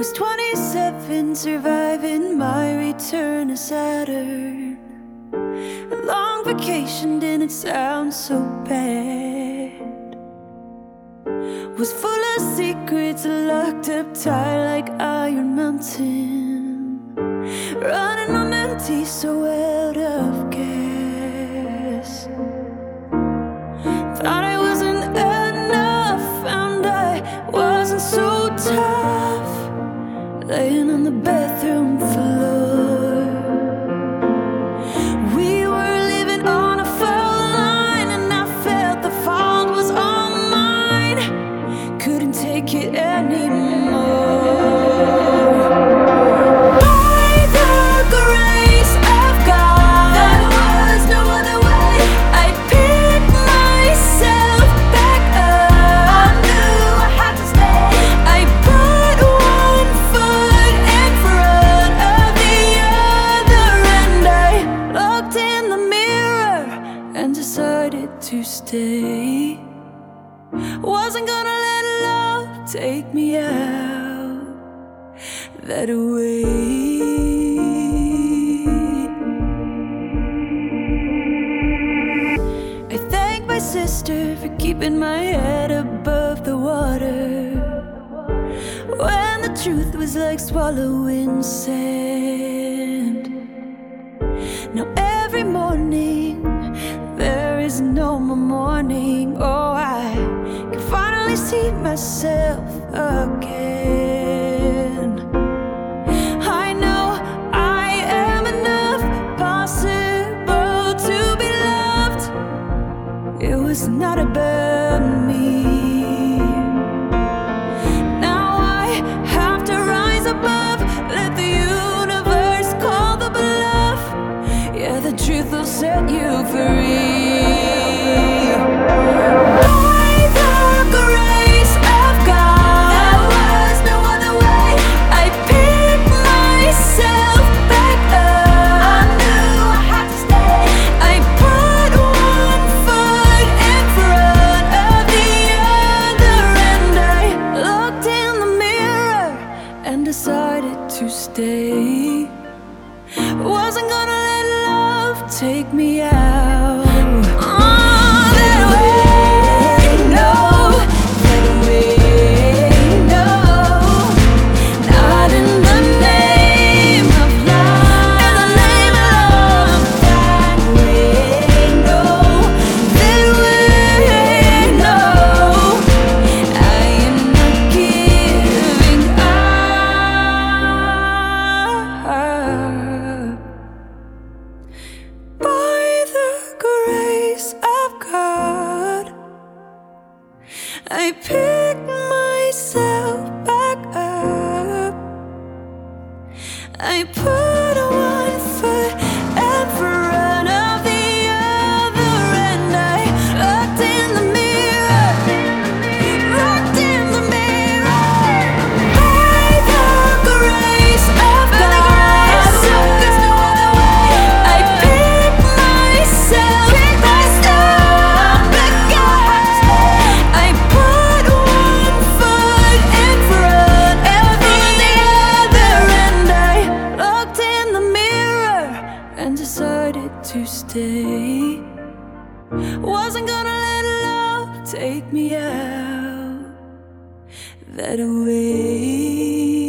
Was 27, surviving my return to Saturn. A long vacation didn't sound so bad. Was full of secrets, locked up tight like Iron Mountain. Running on empty, so out of gas. Thought I wasn't enough, found I wasn't so tough. Laying on the bathroom floor, we were living on a foul line, and I felt the fault was all mine. Couldn't take it anymore. To stay, wasn't gonna let love take me out that way. I thank my sister for keeping my head above the water when the truth was like swallowing sand. Now every morning there is no more morning. Oh, I can finally see myself again. I know I am enough, possible to be loved. It was not about me. Now I have to rise above, let the universe call the bluff. Yeah, the truth will set you free. Decided to stay. Wasn't gonna let love take me out. That way, no. That way, no. Not in the name of love. In the name of love. That way, no. That way, no. I am not giving up. By the grace of God, I pick myself back up. I put one foot in front of the other, and I looked in the mirror. Looked in the mirror. By the grace of God, there's no other way. I pick myself back up. I put one foot in front of the other, and I looked in the mirror and decided to stay. Wasn't gonna let love take me out that way.